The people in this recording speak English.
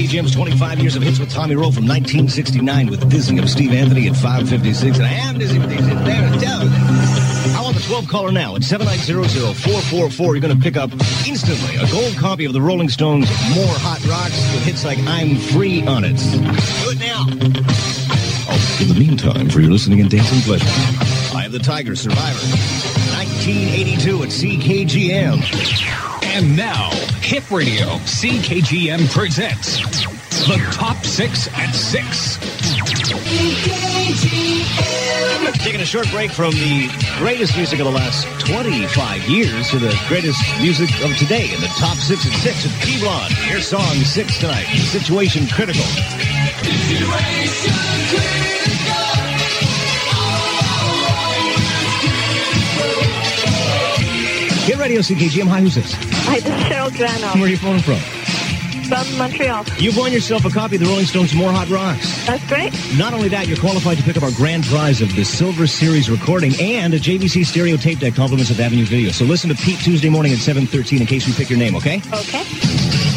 CKGM's 25 years of hits with Tommy Rowe from 1969 with Dizzy of Steve Anthony at 5:56. And I am Dizzy with Dizzy. I want the 12 caller now at 790-0444. You're going to pick up instantly a gold copy of the Rolling Stones' More Hot Rocks with hits like I'm Free on it. Do it now. Oh, in the meantime, for your listening and dancing pleasure, I have the Tiger Survivor. 1982 at CKGM. And now, Hit Radio, CKGM presents the Top 6 at 6. CKGM. Taking a short break from the greatest music of the last 25 years to the greatest music of today in the Top 6 at 6 with P-Blonde. Here's song 6 tonight, Situation Critical. Situation Critical. Hit Radio, CKGM. Hi, who's this? Hi, this is Cheryl Grano. Where are you phoning from? From Montreal. You've won yourself a copy of the Rolling Stones' More Hot Rocks. That's great. Not only that, you're qualified to pick up our grand prize of the Silver Series recording and a JVC stereo tape deck compliments of Avenue Video. So listen to Pete Tuesday morning at 7:13 in case we pick your name, okay? Okay.